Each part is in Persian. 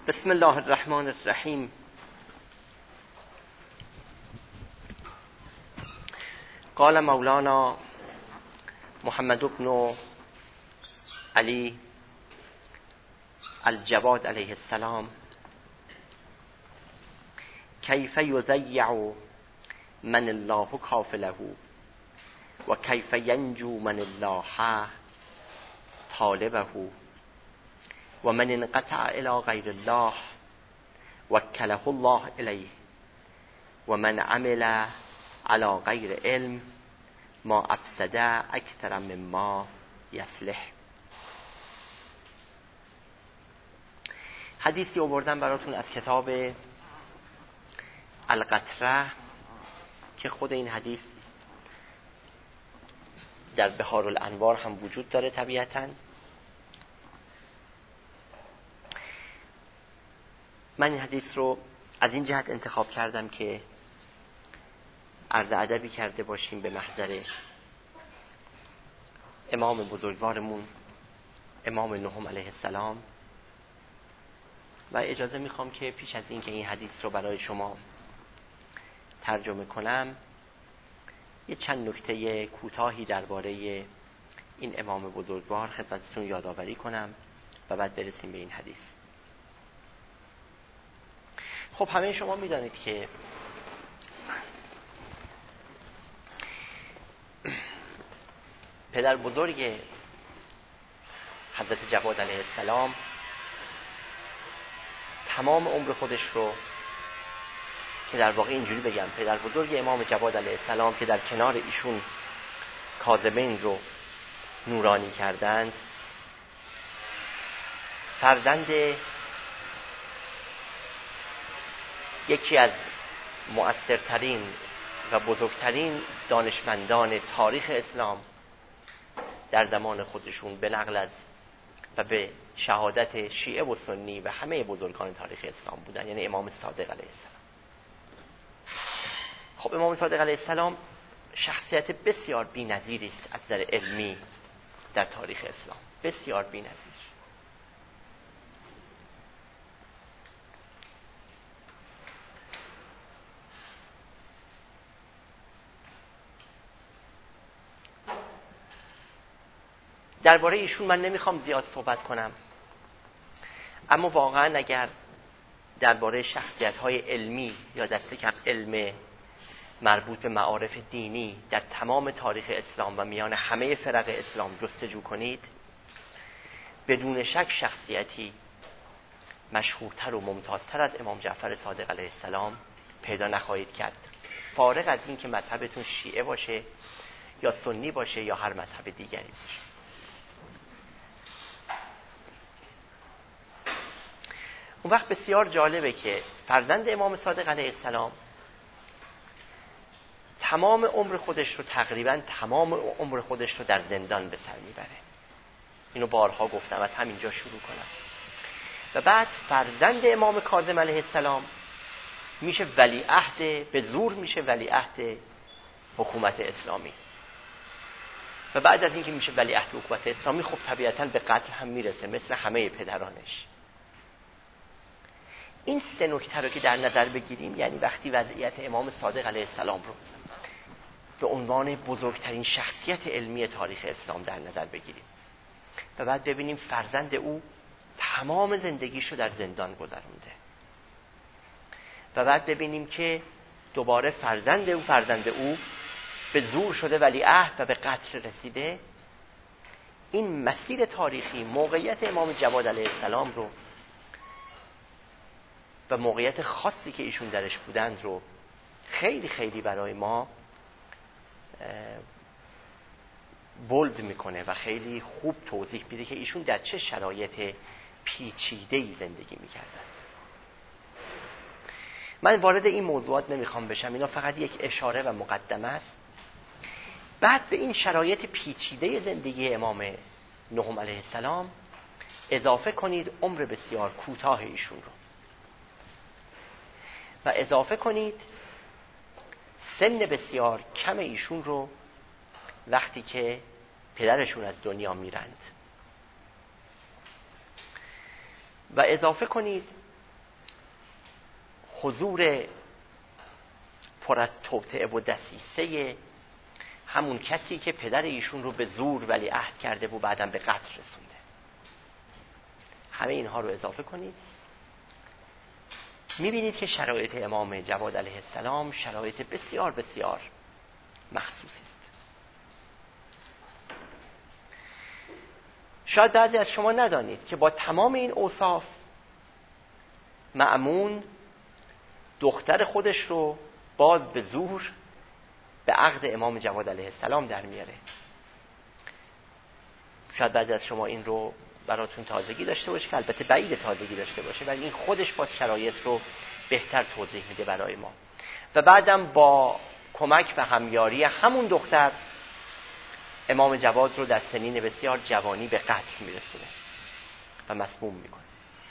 بسم الله الرحمن الرحیم. قال مولانا محمد بن علی الجواد علیه السلام: کیف یضیع من الله کافله و کیف ینجو من الله طالبه و من انقطع الی غیر الله وکله الله الیه و من عمل علی غیر علم ما افسد اکثر مما یصلح. حدیثی آوردم براتون از کتاب القطره که خود این حدیث در بحار الانوار هم وجود داره. طبیعتاً من این حدیث رو از این جهت انتخاب کردم که عرض ادبی کرده باشیم به محضر امام بزرگوارمون امام نهم علیه السلام، و اجازه میخوام که پیش از این که این حدیث رو برای شما ترجمه کنم یه چند نکته کوتاهی درباره این امام بزرگوار خدمتتون یادآوری کنم و بعد برسیم به این حدیث. خب همه شما میدانید که پدر بزرگ حضرت جواد علیه السلام تمام عمر خودش رو، که در واقع اینجوری بگم پدر بزرگ امام جواد علیه السلام که در کنار ایشون کاظمین رو نورانی کردند، فرزند یکی از مؤثرترین و بزرگترین دانشمندان تاریخ اسلام در زمان خودشون به نقل از و به شهادت شیعه و سنی و همه بزرگان تاریخ اسلام بودن، یعنی امام صادق علیه السلام. خب امام صادق علیه السلام شخصیت بسیار بی‌نظیری است از نظر علمی در تاریخ اسلام، بسیار بی‌نظیر. درباره ایشون من نمیخوام زیاد صحبت کنم، اما واقعا اگر درباره شخصیت‌های علمی یا دست کم علم مربوط به معارف دینی در تمام تاریخ اسلام و میان همه فرق اسلام جستجو کنید، بدون شک شخصیتی مشهورتر و ممتازتر از امام جعفر صادق علیه السلام پیدا نخواهید کرد، فارغ از این که مذهبتون شیعه باشه یا سنی باشه یا هر مذهب دیگری باشه. اون وقت بسیار جالبه که فرزند امام صادق علیه السلام تمام عمر خودش رو در زندان به سر میبره. اینو بارها گفتم، از همینجا شروع کنم. و بعد فرزند امام کاظم علیه السلام میشه ولیعهد، به زور میشه ولیعهد حکومت اسلامی. و بعد از اینکه میشه ولیعهد حکومت اسلامی، خب طبیعتاً به قتل هم میرسه مثل همه پدرانش. این سه نکته رو که در نظر بگیریم، یعنی وقتی وضعیت امام صادق علیه السلام رو به عنوان بزرگترین شخصیت علمی تاریخ اسلام در نظر بگیریم و بعد ببینیم فرزند او تمام زندگیش رو در زندان گذرونده و بعد ببینیم که دوباره فرزند او به زور شده ولیعهد و به قتل رسیده، این مسیر تاریخی موقعیت امام جواد علیه السلام رو و موقعیت خاصی که ایشون درش بودند رو خیلی خیلی برای ما بولد میکنه و خیلی خوب توضیح میده که ایشون در چه شرایط پیچیده‌ای زندگی میکردند. من وارد این موضوعات نمیخوام بشم، اینا فقط یک اشاره و مقدمه است. بعد به این شرایط پیچیده زندگی امام نهم علیه السلام اضافه کنید عمر بسیار کوتاه ایشون رو و اضافه کنید سن بسیار کم ایشون رو وقتی که پدرشون از دنیا میرند و اضافه کنید حضور پر از توطئه و دسیسه همون کسی که پدر ایشون رو به زور ولیعهد کرده و بعدم به قتل رسونده. همه اینها رو اضافه کنید، میبینید که شرایط امام جواد علیه السلام شرایط بسیار بسیار مخصوصی است. شاید بعضی از شما ندانید که با تمام این اوصاف مأمون دختر خودش رو باز به زور به عقد امام جواد علیه السلام در میاره. شاید بعضی از شما این رو براتون تازگی داشته باشه که البته بعید تازگی داشته باشه، ولی این خودش باز شرایط رو بهتر توضیح میده برای ما. و بعدم با کمک و همیاری همون دختر امام جواد رو در سنین بسیار جوانی به قتل میرسونه و مسموم میکنه.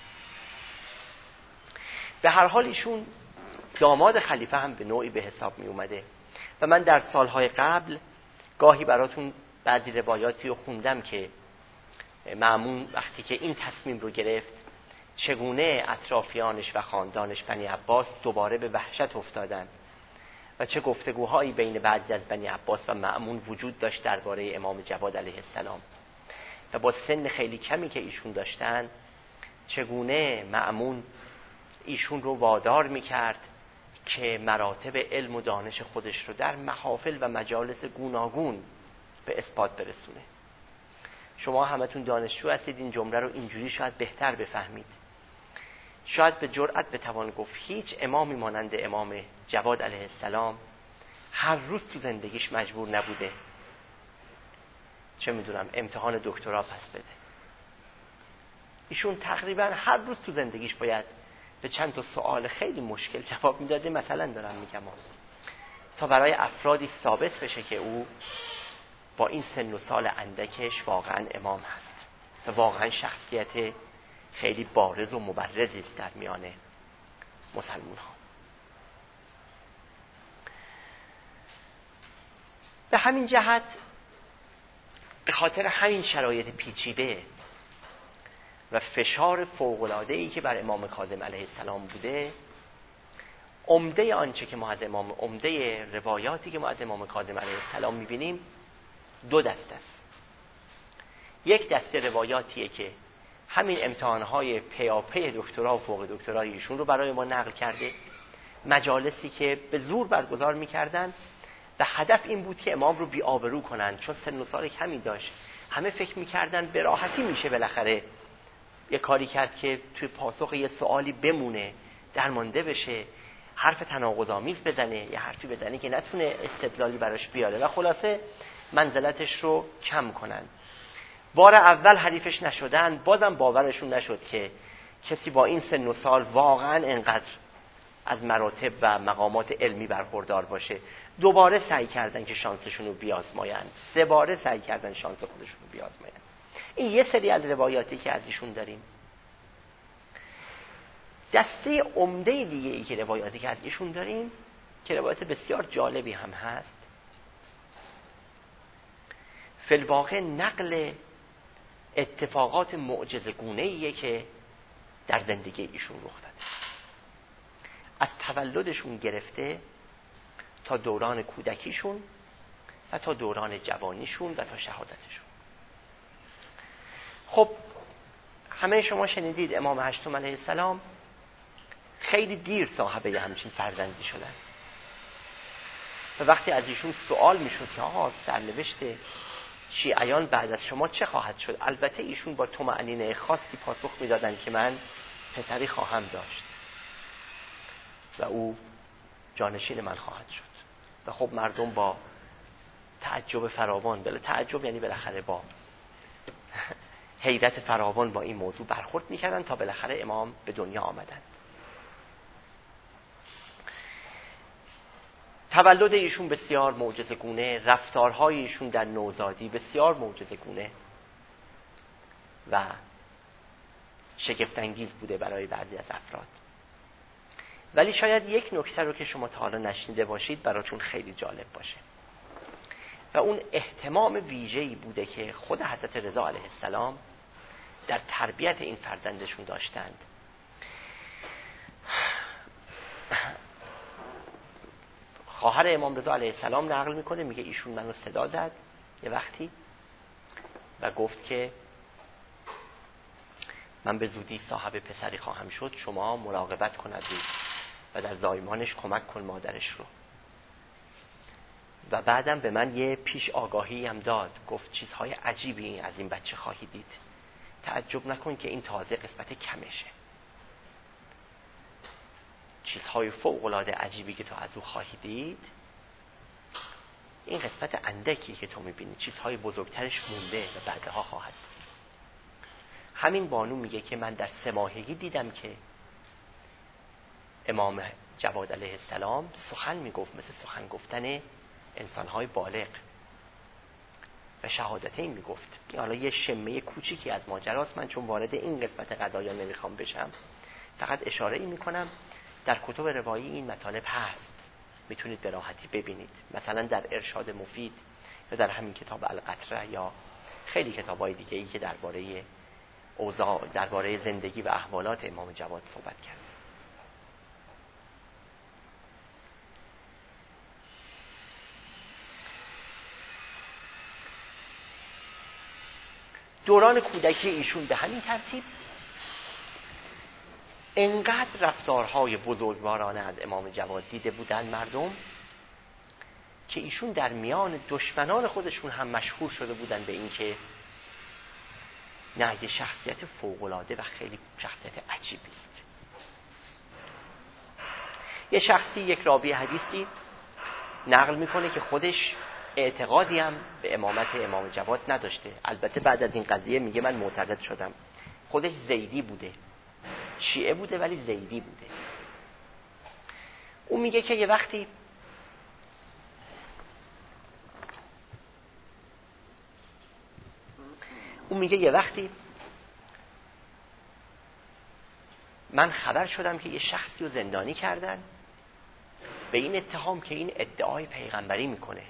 به هر حال ایشون داماد خلیفه هم به نوعی به حساب می اومده و من در سالهای قبل گاهی براتون بعضی روایاتی رو خوندم که مأمون وقتی که این تصمیم رو گرفت چگونه اطرافیانش و خاندانش بنی عباس دوباره به وحشت افتادن و چه گفتگوهایی بین بعضی از بنی عباس و مأمون وجود داشت درباره امام جواد علیه السلام و با سن خیلی کمی که ایشون داشتن چگونه مأمون ایشون رو وادار میکرد که مراتب علم و دانش خودش رو در محافل و مجالس گوناگون به اثبات برسونه. شما همتون دانشجو هستید، این جمله رو اینجوری شاید بهتر بفهمید. شاید به جرئت بتوان گفت هیچ امامی مانند امام جواد علیه السلام هر روز تو زندگیش مجبور نبوده چه میدونم امتحان دکترا پس بده. ایشون تقریبا هر روز تو زندگیش باید به چند تا سوال خیلی مشکل جواب میداده. مثلا دارم میگم تا برای افرادی ثابت بشه که او با این سن و سال اندکش واقعا امام هست و واقعا شخصیت خیلی بارز و مبرزی است در میان مسلمان ها. به همین جهت به خاطر همین شرایط پیچیده و فشار فوق‌العاده‌ای که بر امام کاظم علیه السلام بوده، عمده آنچه که ما از عمده روایاتی که ما از امام کاظم علیه السلام می‌بینیم دو دسته است. یک دسته روایاتیه که همین امتحان‌های پیاپی دکترا و فوق دکترای ایشون رو برای ما نقل کرده، مجالسی که به زور برگزار می‌کردن و هدف این بود که امام رو بی‌آبرو کنن، چون سن و سال کمی داشت. همه فکر می‌کردن به راحتی میشه بالاخره یه کاری کرد که توی پاسخ یه سوالی بمونه، درمانده بشه، حرف تناقض‌آمیز بزنه، یه حرفی بزنه که نتونه استدلالی براش بیاره و خلاصه منزلتش رو کم کنن. بار اول حریفش نشدن، بازم باورشون نشد که کسی با این سن و سال واقعا انقدر از مراتب و مقامات علمی برخوردار باشه. دوباره سعی کردن که شانسشون رو بیازمایند، 3 باره سعی کردن شانس خودشون رو بیازمایند. این یه سری از روایاتی که از ایشون داریم. دسته عمده دیگه ای که روایاتی که از ایشون داریم که روایت بسیار جالبی هم هست، فی الواقع نقل اتفاقات معجزه‌گونه‌ایه که در زندگی ایشون رخ داده، از تولدشون گرفته تا دوران کودکیشون و تا دوران جوانیشون و تا شهادتشون. خب همه شما شنیدید امام هشتم علیه السلام خیلی دیر صاحب همچین فرزندی شدن و وقتی از ایشون سوال میشد که آقا سرنوشت شیعیان بعد از شما چه خواهد شد، البته ایشون با طمأنینه خاصی پاسخ میدادن که من پسری خواهم داشت و او جانشین من خواهد شد. و خب مردم با تعجب فراوان، بله تعجب یعنی بالاخره با حیرت فراوان با این موضوع برخورد میکردن تا بالاخره امام به دنیا آمدن. تولد ایشون بسیار معجزه‌گونه، رفتارهای ایشون در نوزادی بسیار معجزه‌گونه و شگفت‌انگیز بوده برای بعضی از افراد. ولی شاید یک نکته رو که شما تا حالا نشنیده باشید براتون خیلی جالب باشه و اون اهتمام ویژه‌ای بوده که خود حضرت رضا علیه السلام در تربیت این فرزندشون داشتند. خواهر امام رضا علیه السلام نقل میکنه، میگه ایشون منو صدا زد یه وقتی و گفت که من به زودی صاحب پسری خواهم شد، شما مراقبت کن از او و در زایمانش کمک کن مادرش رو. و بعدم به من یه پیش آگاهی هم داد، گفت چیزهای عجیبی از این بچه خواهی دید، تعجب نکن که این تازه قسمت کمشه، چیزهای فوق‌العاده عجیبی که تو از او خواهی دید این قسمت اندکی که تو میبینی، چیزهای بزرگترش مونده و بعدها خواهد بود. همین بانو میگه که من در 3 ماهگی دیدم که امام جواد علیه السلام سخن میگفت مثل سخن گفتن انسانهای بالغ و شهادتین میگفت. حالا یه شمه کوچیکی از ماجراست، من چون وارد این قسمت قضایا نمیخوام بشم، فقط اشاره ای میکنم در کتب روایی این مطالب هست، میتونید به راحتی ببینید، مثلا در ارشاد مفید یا در همین کتاب القطره یا خیلی کتابای دیگه ای که درباره اوضاع، درباره زندگی و احوالات امام جواد صحبت کرد. دوران کودکی ایشون به همین ترتیب انقدر رفتارهای بزرگوارانه از امام جواد دیده بودن مردم که ایشون در میان دشمنان خودشون هم مشهور شده بودن به این که نه، یه شخصیت فوق‌العاده و خیلی شخصیت عجیبی است. یه شخصی، یک راوی حدیثی نقل میکنه که خودش اعتقادی هم به امامت امام جواد نداشته، البته بعد از این قضیه میگه من معتقد شدم. خودش زیدی بوده، شیعه بوده ولی زیدی بوده. اون میگه که یه وقتی من خبر شدم که یه شخصی رو زندانی کردن به این اتهام که این ادعای پیغمبری میکنه.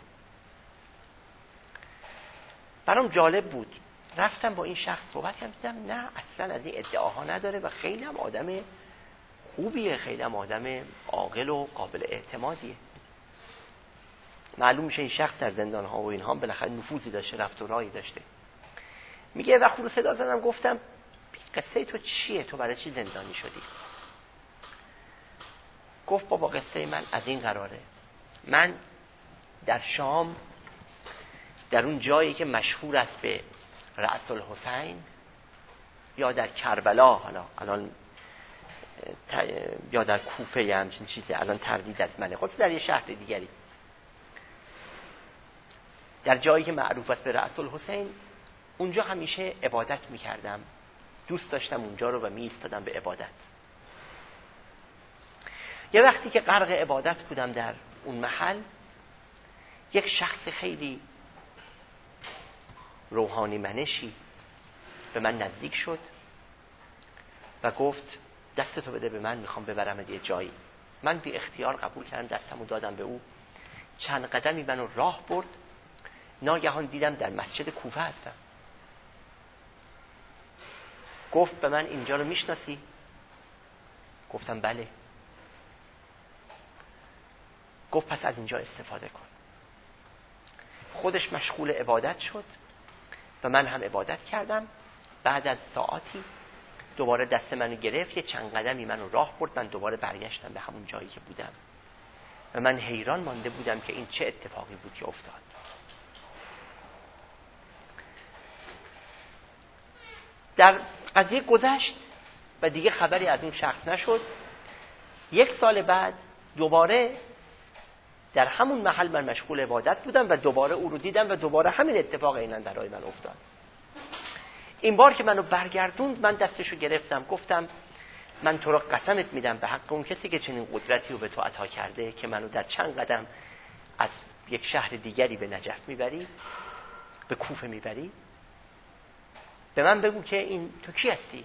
برام جالب بود، رفتم با این شخص صحبت کردم، دیدم نه، اصلا از این ادعاها نداره و خیلی هم آدم خوبیه، خیلی هم آدم عاقل و قابل اعتمادیه. معلوم میشه این شخص در زندان ها و اینها بالاخره نفوذی داشته، رفت و راهی داشته. میگه وقت رو صدا زدم گفتم قصه تو چیه؟ تو برای چی زندانی شدی؟ گفت بابا قصه من از این قراره، من در شام در اون جایی که مشهور است به رأس الحسین یا در کربلا، حالا الان یا در کوفه یا همچین چیزی، الان تردید از منه، خودش در یه شهر دیگری، در جایی که معروف است به رأس الحسین، اونجا همیشه عبادت میکردم، دوست داشتم اونجا رو و می ایستادم به عبادت. یه وقتی که غرق عبادت بودم در اون محل، یک شخص خیلی روحانی منشی به من نزدیک شد و گفت دستتو بده به من، میخوام ببرم یه جایی. من بی اختیار قبول کردم، دستمو دادم به او. چند قدمی منو راه برد، ناگهان دیدم در مسجد کوفه هستم. گفت به من اینجا رو میشناسی؟ گفتم بله. گفت پس از اینجا استفاده کن. خودش مشغول عبادت شد و من هم عبادت کردم. بعد از ساعتی دوباره دست منو گرفت، یه چند قدمی منو راه برد، من دوباره برگشتم به همون جایی که بودم و من حیران مانده بودم که این چه اتفاقی بود که افتاد. در قضیه گذشت و دیگه خبری از اون شخص نشد. 1 سال بعد دوباره در همون محل من مشغول عبادت بودم و دوباره او رو دیدم و دوباره همین اتفاق عیناً برای من افتاد. این بار که منو برگردوند، من دستشو گرفتم، گفتم من تو رو قسمت میدم به حق اون کسی که چنین قدرتی رو به تو عطا کرده که منو در چند قدم از یک شهر دیگری به نجف میبری، به کوفه میبری، به من بگو که این تو کی هستی؟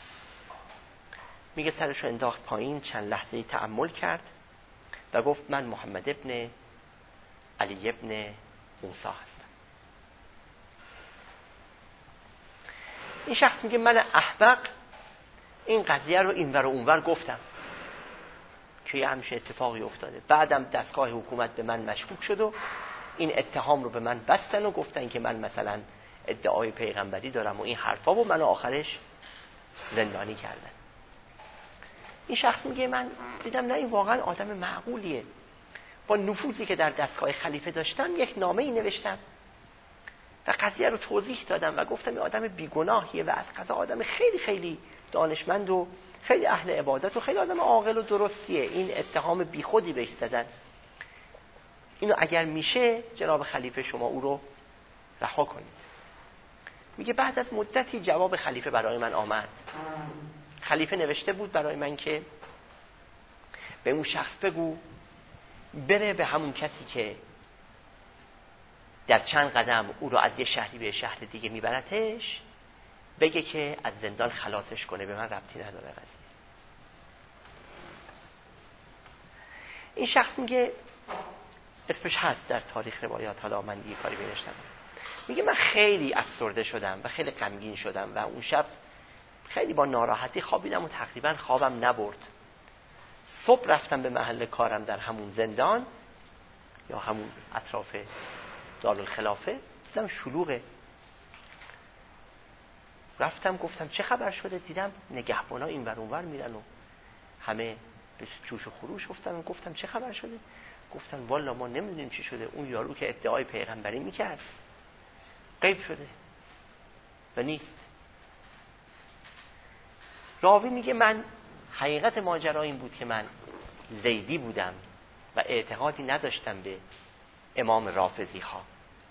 میگه سرشو انداخت پایین، چند لحظه تأمل کرد و گفت من محمد ابن علی ابن موسی هستم. این شخص میگه من احمق این قضیه رو اینور و اونور گفتم. که یه همچین اتفاقی افتاده. بعدم دستگاه حکومت به من مشکوک شد و این اتهام رو به من بستن و گفتن که من مثلا ادعای پیغمبری دارم و این حرفا، و منو آخرش زندانی کردن. این شخص میگه من دیدم نه این واقعا آدم معقولیه، با نفوذی که در دستگاه خلیفه داشتم یک نامه‌ای نوشتم و قضیه رو توضیح دادم و گفتم این آدم بیگناهیه و از قضا آدم خیلی خیلی دانشمند و خیلی اهل عبادت و خیلی آدم عاقل و درستیه، این اتهام بیخودی بهش زدن، اینو اگر میشه جناب خلیفه شما او رو رها کنید. میگه بعد از مدتی جواب خلیفه برای من آمد. خلیفه نوشته بود برای من که به اون شخص بگو بره به همون کسی که در چند قدم او رو از یه شهری به شهر دیگه میبرتش، بگه که از زندان خلاصش کنه، به من ربطی نداره قضیه. این شخص میگه اسمش هست در تاریخ روایات، حالا من دیگه کاری بینش ندارم، میگه من خیلی افسرده شدم و خیلی غمگین شدم و اون شب خیلی با ناراحتی خوابیدم و تقریبا خوابم نبرد. صبح رفتم به محل کارم در همون زندان یا همون اطراف دارالخلافه، دیدم شلوغه. رفتم گفتم چه خبر شده؟ دیدم نگهبانا این ور اون ور میرن و همه به جوش و خروش افتادن و گفتم چه خبر شده؟ گفتن والا ما نمیدونیم چی شده، اون یارو که ادعای پیغمبری میکرد غیب شده و نیست. راوی میگه من حقیقت ماجرا این بود که من زیدی بودم و اعتقادی نداشتم به امام رافضی ها،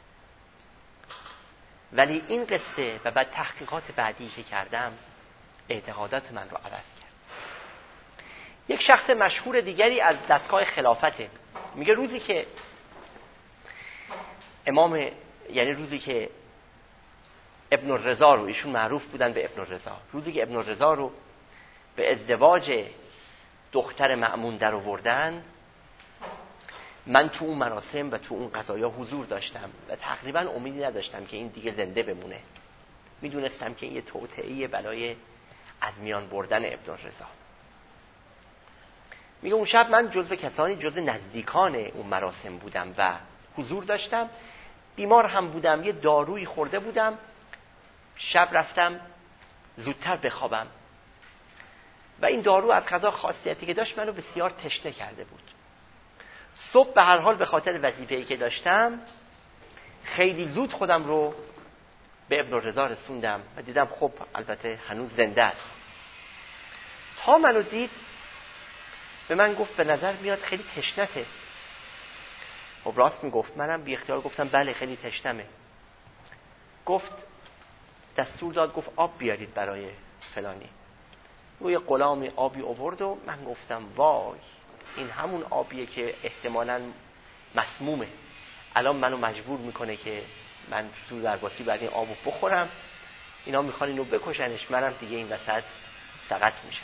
ولی این قصه و بعد تحقیقات بعدی که کردم اعتقادات من رو عوض کرد. یک شخص مشهور دیگری از دستگاه خلافته میگه روزی که یعنی روزی که ابن الرضا رو، ایشون معروف بودن به ابن الرضا، روزی که ابن الرضا رو به ازدواج دختر مأمون در آوردن، من تو اون مراسم و تو اون قضایا حضور داشتم و تقریبا امیدی نداشتم که این دیگه زنده بمونه. میدونستم که این یه توطئه برای از میان بردن ابن الرضا. میگه اون شب من جزو نزدیکان اون مراسم بودم و حضور داشتم، بیمار هم بودم، یه دارویی خورده بودم، شب رفتم زودتر بخوابم و این دارو از قضا خاصیتی که داشت منو بسیار تشنه کرده بود. صبح به هر حال به خاطر وظیفه‌ای که داشتم خیلی زود خودم رو به ابن الرضا رسوندم و دیدم خب البته هنوز زنده است. تا منو دید به من گفت به نظر میاد خیلی تشنته. خب راست میگفت، منم بی اختیار گفتم بله خیلی تشنمه. گفت دستور داد، گفت آب بیارید برای فلانی. روی غلامی آبی آورد و من گفتم وای این همون آبیه که احتمالاً مسمومه، الان منو مجبور میکنه که من تو درباسی بعد این آبو بخورم، اینا میخوان اینو بکشنش، منم دیگه این وسط سقط میشم.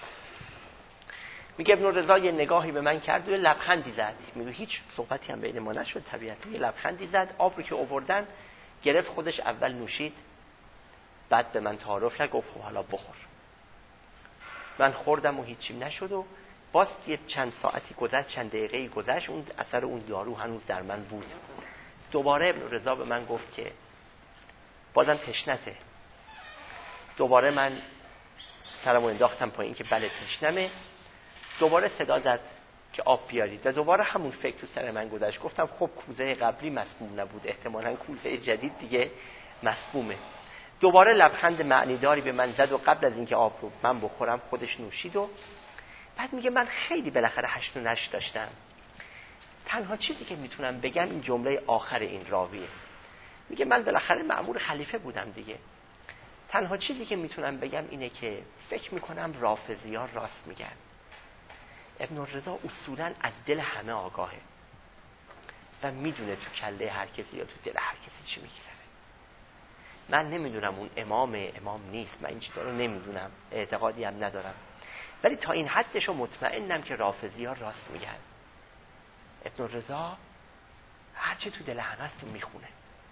میگه ابن الرضا یه نگاهی به من کرد و یه لبخندی زد. میگه هیچ صحبتی هم بین ما نشد طبیعتا، یه لبخندی زد، آب رو که آوردن گرفت خودش اول نوشید، بعد به من تعارف کرد، گفت خب حالا بخور. من خوردم و هیچیم نشد و باز یه چند ساعتی گذشت، چند دقیقه‌ای گذشت، اون اثر اون دارو هنوز در من بود. دوباره ابن الرضا به من گفت که بازم تشنته. دوباره من سرمو انداختم پایین که بله تشنمه. دوباره صدا زد که آب بیارید و دوباره همون فکر تو سر من گذشت. گفتم خب کوزه قبلی مسموم نبود، احتمالاً کوزه جدید دیگه مسمومه. دوباره لبخند معنیداری به من زد و قبل از اینکه آب رو من بخورم خودش نوشید و بعد میگه من خیلی بالاخره هشت و نشت داشتم. تنها چیزی که میتونم بگم این جمله آخر این راویه. میگه من بالاخره مأمور خلیفه بودم دیگه. تنها چیزی که میتونم بگم اینه که فکر میکنم رافضی‌ها راست میگن. ابن الرضا اصولاً از دل همه آگاهه و میدونه تو کله هر کسی یا تو دل هر کسی چی میگذره. من نمیدونم اون امام نیست، من این چیزا رو نمیدونم، اعتقادی هم ندارم، ولی تا این حدشو مطمئنم که رافضی‌ها راست میگن. ابن الرضا هرچی تو دل همه است میخونه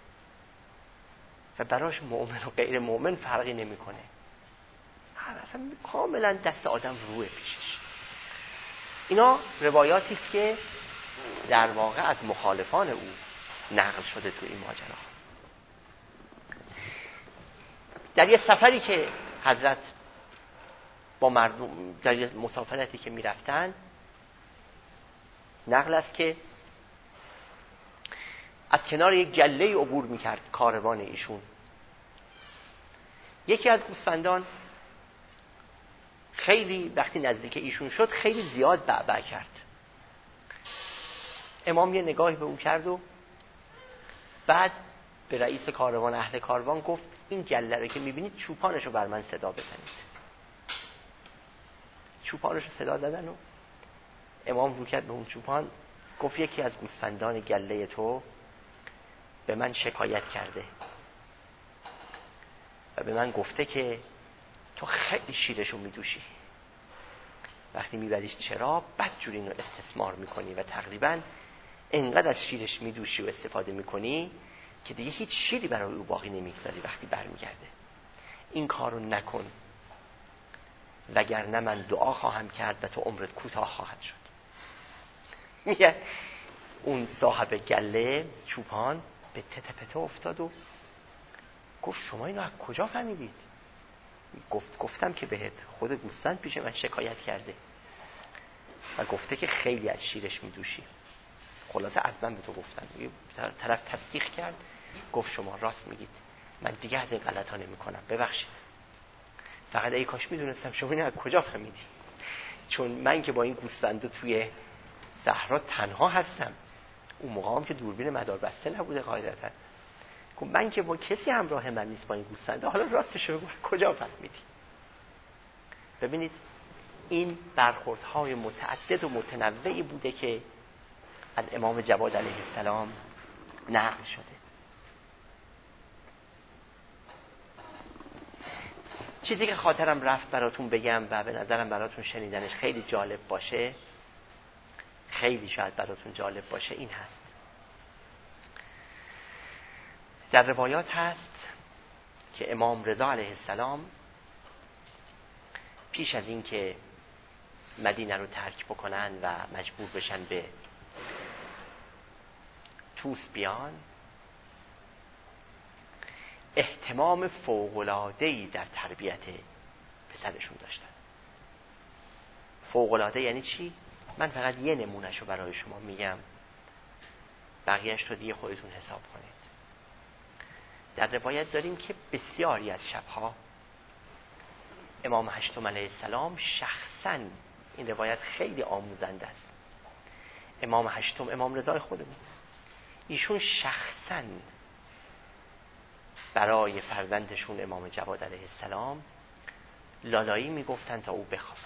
و براش مؤمن و غیر مؤمن فرقی نمیکنه. اصلا کاملا دست آدم روه پیشش. اینا روایاتی است که در واقع از مخالفان او نقل شده تو این ماجرا. در یه سفری که حضرت با مردم در یه مسافرتی که میرفتن، نقل است که از کنار یک گله عبور میکرد کاروان ایشون. یکی از گوسفندان خیلی وقتی نزدیک ایشون شد خیلی زیاد بعبع کرد. امام یه نگاهی به اون کرد و بعد به رئیس کاروان، اهل کاروان گفت این گله رو که میبینید چوپانشو بر من صدا بزنید. چوپانشو صدا زدن و امام رو کرد به اون چوپان، گفت یکی از گوسفندان گله تو به من شکایت کرده و به من گفته که تو خیلی شیرشو میدوشی، وقتی میبریش چرا بدجوری اینو استثمار میکنی و تقریبا انقدر از شیرش میدوشی و استفاده میکنی که دیگه هیچ شیری برای او باقی نمیگذاری وقتی برمیگرده. این کارو نکن وگرنه من دعا خواهم کرد و تو عمرت کوتاه خواهد شد. میگه اون صاحب گله چوپان به تته پته افتاد و گفت شما اینو از کجا فهمیدید؟ گفتم که بهت خود گوسفند پیش من شکایت کرده و گفته که خیلی از شیرش میدوشی. خلاصه از من به تو گفتم. طرف تصدیق کرد، گفت شما راست میگید، من دیگه از این غلط ها نمی کنم، ببخشید. فقط ای کاش میدونستم شما اینو از کجا فهمیدید، چون من که با این گوسفندا توی صحرا تنها هستم. اون موقع هم که دوربین مدار بسته نبوده قاعدتا. من که با کسی همراه من نیست با این گوسفندا، حالا راستش رو کجا فهمیدی؟ ببینید این برخوردهای متعدد و متنوعی بوده که از امام جواد علیه السلام نقل شده. چیزی که خاطرم رفت براتون بگم و به نظرم براتون شنیدنش خیلی جالب باشه، خیلی شاید براتون جالب باشه، این هست. در روایات هست که امام رضا علیه السلام پیش از این که مدینه رو ترک بکنن و مجبور بشن به توس بیان، اهتمام فوق‌العاده‌ای در تربیت پسرشون داشتن. فوق‌العاده یعنی چی؟ من فقط یه نمونهشو برای شما میگم، بقیه‌اش رو دیگه خودتون حساب کنید. در روایت داریم که بسیاری از شبها امام هشتم علیه السلام شخصاً، این روایت خیلی آموزنده است، امام هشتم، امام رضای خودمون، ایشون شخصاً برای فرزندشون امام جواد علیه السلام لالایی میگفتن تا او بخوابد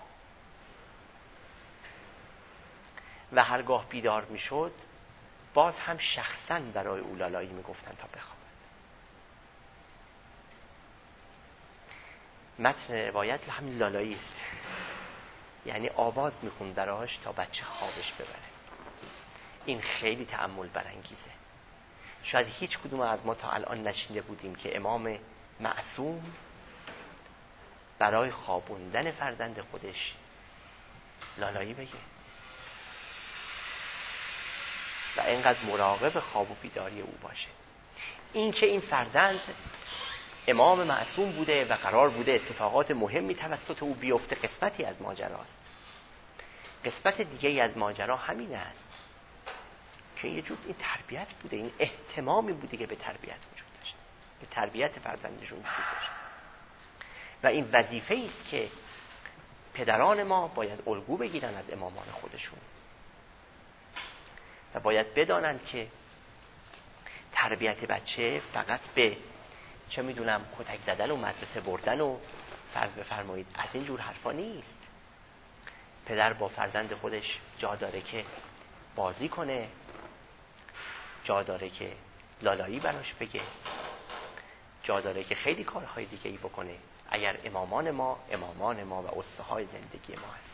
و هرگاه بیدار میشد باز هم شخصاً برای او لالایی میگفتن تا بخوابد. متن روایت هم لالایی است، یعنی آواز میخوند براش تا بچه خوابش ببره. این خیلی تأمل برانگیزه. شاید هیچ کدوم از ما تا الان نشنیده بودیم که امام معصوم برای خوابوندن فرزند خودش لالایی بگه و اینقدر مراقب خواب و بیداری او باشه. این که این فرزند امام معصوم بوده و قرار بوده اتفاقات مهمی توسط او بیفته، قسمتی از ماجراست. قسمت دیگه از ماجرا همین است که یه جور این تربیت بوده، این اهتمامی بوده که به تربیت وجود داشته، به تربیت فرزندشون وجود داشته و این وظیفه است که پدران ما باید الگو بگیرن از امامان خودشون و باید بدانند که تربیت بچه فقط به چه میدونم کتک زدن و مدرسه بردن و فرض بفرمایید از این جور حرفا نیست. پدر با فرزند خودش جا داره که بازی کنه، جا داره که لالایی براش بگه، جا داره که خیلی کارهای دیگه ای بکنه اگر امامان ما و اسوه های زندگی ما هست.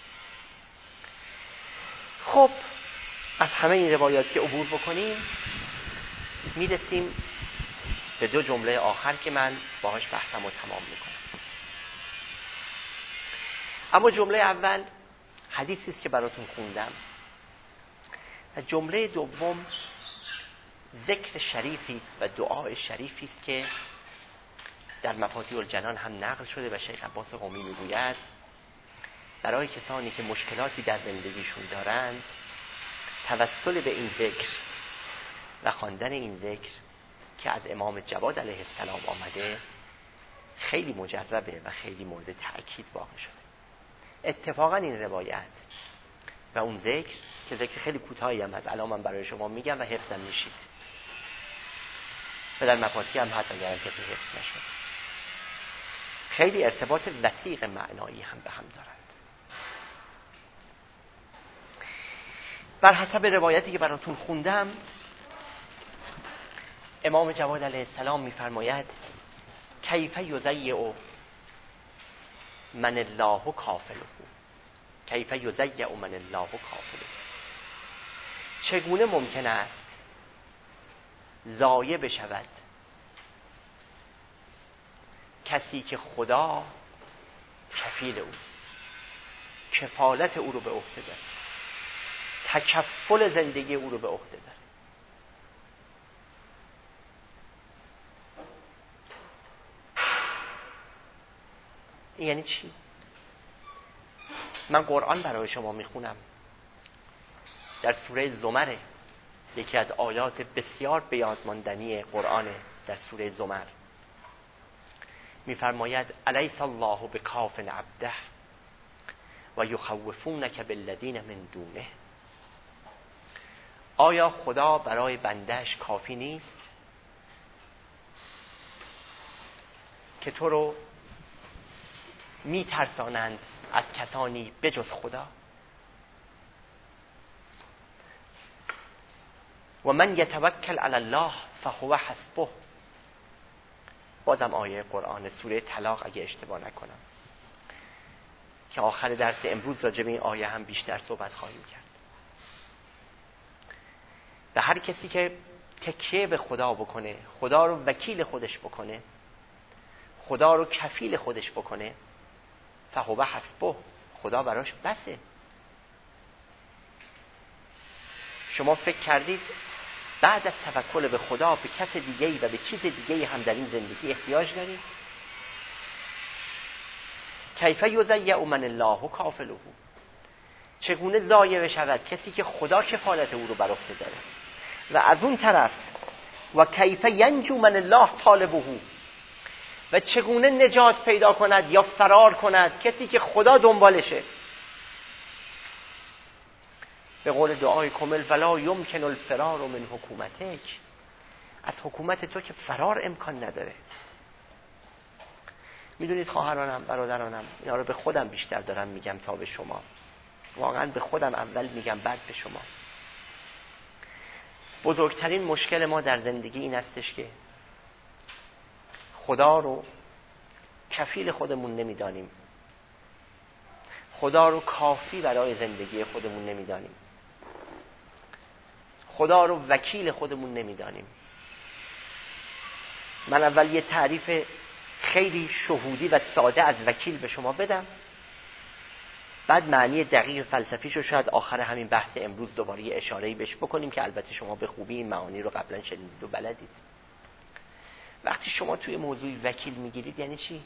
خب از همه این روایات که عبور بکنیم میرسیم به دو جمله آخر که من باهاش بحثم رو تمام میکنم. اما جمله اول حدیثی است که براتون خوندم. و جمله دوم ذکر شریفی است و دعای شریفی است که در مفاتیح الجنان هم نقل شده و شیخ عباس قمی میگوید برای کسانی که مشکلاتی در زندگیشون دارند توسل به این ذکر و خواندن این ذکر که از امام جواد علیه السلام آمده خیلی مجربه و خیلی مورد تأکید واقع شده. اتفاقا این روایت و اون ذکر که ذکر خیلی کوتاهی هم هست، الان من برای شما میگم و حفظم میشید و در مفاتیح هم هست اگر کسی حفظ نشد، خیلی ارتباط وثیق معنایی هم به هم دارند. بر حسب روایتی که براتون خوندم امام جواد علیه السلام میفرماید کیف یضیع من الله کافله، کیف یضیع من الله کافله، چگونه ممکن است ضایع بشود کسی که خدا کفیل اوست، کفالت او رو به عهده داره، تکفل زندگی او رو به عهده داره. این یعنی چی؟ من قرآن برای شما میخونم، در سوره زمر، یکی از آیات بسیار به یاد ماندنی قرآن، در سوره زمر میفرماید الیس الله بکاف عبده و یخوفونک بالذین من دونه، آیا خدا برای بندهش کافی نیست که تو رو میترسانند از کسانی بجز خدا؟ و من یتوکل علی الله فهو حسبه، بازم آیه قرآن سوره طلاق اگه اشتباه نکنم که آخر درس امروز راجع به این آیه هم بیشتر صحبت خواهیم کرد. و هر کسی که تکیه به خدا بکنه، خدا رو وکیل خودش بکنه، خدا رو کفیل خودش بکنه، فهو حسبه، خدا براش بسه. شما فکر کردید بعد از توکل به خدا به کس دیگه‌ای و به چیز دیگه‌ای هم در این زندگی احتیاج دارید؟ کیف یضیع من الله کافله، چگونه ضایع بشود کسی که خدا کفالت او رو بر عهده داره؟ و از اون طرف و کیف ینجو من الله طالبه، و چگونه نجات پیدا کند یا فرار کند کسی که خدا دنبالشه؟ به قول دعای کامل ولا یمکن الفرار من حکومتک، از حکومت تو که فرار امکان نداره. میدونید خواهرانم، برادرانم، اینا رو به خودم بیشتر دارم میگم تا به شما، واقعا به خودم اول میگم بعد به شما. بزرگترین مشکل ما در زندگی این استش که خدا رو کفیل خودمون نمیدانیم، خدا رو کافی برای زندگی خودمون نمیدانیم، خدا رو وکیل خودمون نمیدانیم. من اول یه تعریف خیلی شهودی و ساده از وکیل به شما بدم، بعد معنی دقیق فلسفیشو شاید آخر همین بحث امروز دوباره یه اشاره‌ای بهش بکنیم که البته شما به خوبی این معانی رو قبلا شنیدید و بلدید. وقتی شما توی موضوع وکیل میگیرید یعنی چی؟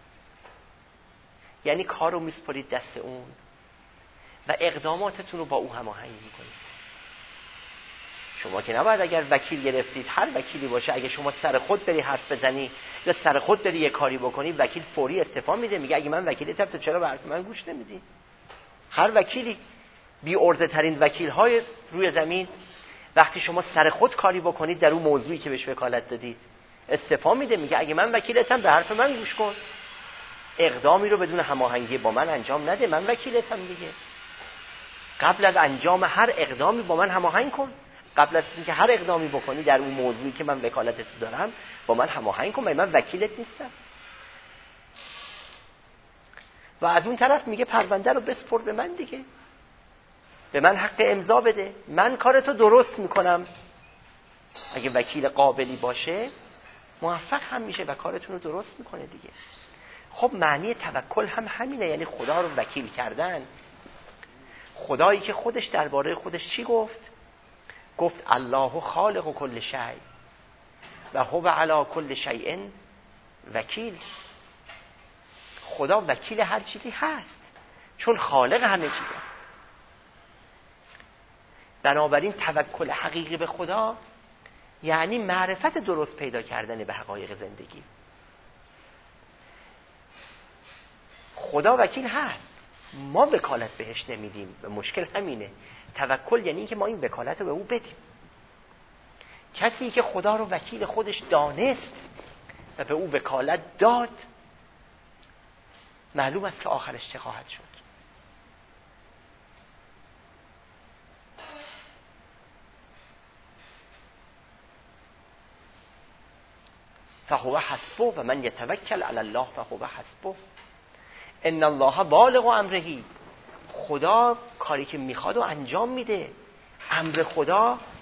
یعنی کار رو میسپارید دست اون و اقداماتتون رو با او هماهنگ میکنید. شما که نباید اگر وکیل گرفتید، هر وکیلی باشه، اگه شما سر خود بری حرف بزنی یا سر خود بری یه کاری بکنی، وکیل فوری استعفا میده، میگه اگه من وکیلتم تو چرا به حرف من گوش نمیدی؟ هر وکیلی، بی عرضه ترین وکیل های روی زمین، وقتی شما سر خود کاری بکنید در اون موضوعی که بهش وکالت دادید استعفا میده، میگه اگه من وکیلتم به حرف من گوش کن، اقدامی رو بدون هماهنگی با من انجام نده، من وکیلتم دیگه. قبل از انجام هر اقدامی با من هماهنگ کن، قبل از اینکه هر اقدامی بکنی در اون موضوعی که من وکالتت دارم با من هماهنگ کن، من وکیلت نیستم. و از اون طرف میگه پرونده رو بسپر به من دیگه، به من حق امضا بده، من کارتو درست میکنم. اگه وکیل قابلی باشه موفق هم میشه و کارتون رو درست میکنه دیگه. خب معنی توکل هم همینه، یعنی خدا رو وکیل کردن. خدایی که خودش درباره خودش چی گفت؟ گفت الله خالق کل شیء و هو علی کل شیء وکیل. خدا وکیل هر چیزی هست چون خالق همه چیز است. بنابراین توکل حقیقی به خدا یعنی معرفت درست پیدا کردن به حقایق زندگی. خدا وکیل هست، ما وکالت بهش نمیدیم و مشکل همینه. توکل یعنی که ما این وکالت رو به او بدیم. کسی که خدا رو وکیل خودش دانست و به او وکالت داد، معلوم است که آخرش چه خواهد شد. فهو حسبه و من یتوکل علی الله فهو حسبه. ان الله بالغ امره. خدا کاری که میخواد و انجام میده. امر خدا